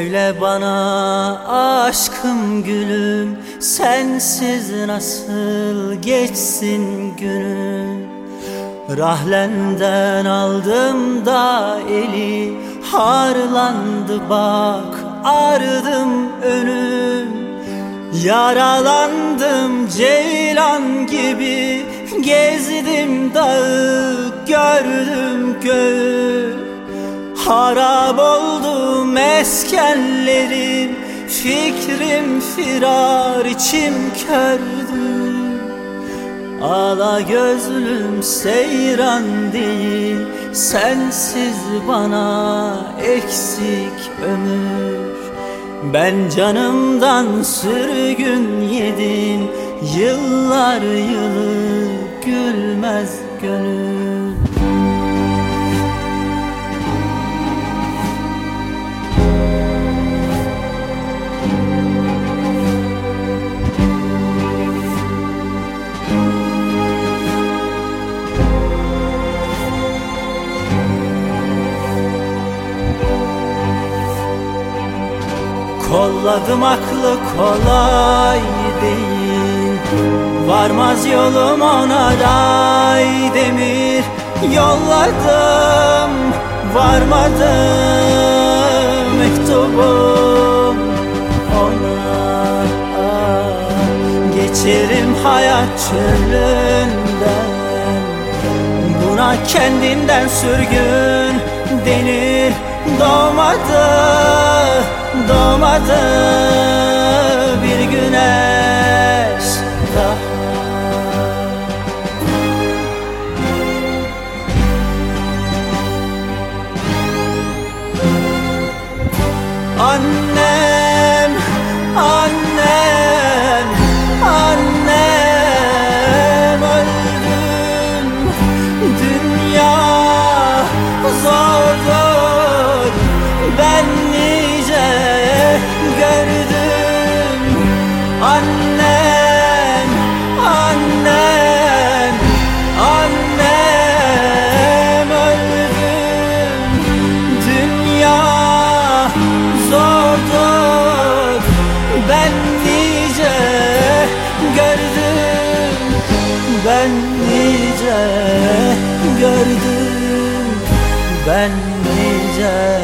Söyle bana aşkım gülüm, sensiz nasıl geçsin günüm? Rahlenden aldım da eli, harlandı bak ardım önüm. Yaralandım ceylan gibi, gezdim dağı gördüm göğü. Harap oldu meskenlerim, fikrim firar içim kördü. Ala gözlüm seyran değil, sensiz bana eksik ömür. Ben canımdan sürgün yedim, yıllar yılı gülmez gönül. Kolladım aklı kolay değil, varmaz yolum ona day demir. Yolladım varmadı mektubum ona. Geçerim hayat çölünden, buna kendinden sürgün denir. Doğmadı bir güneş daha. Annem, annem, annem öldüm. Dünya zordur, ben nice gördüm. Annem, annem, annem öldüm. Dünya zordur, ben nice gördüm. Ben nice gördüm, ben nice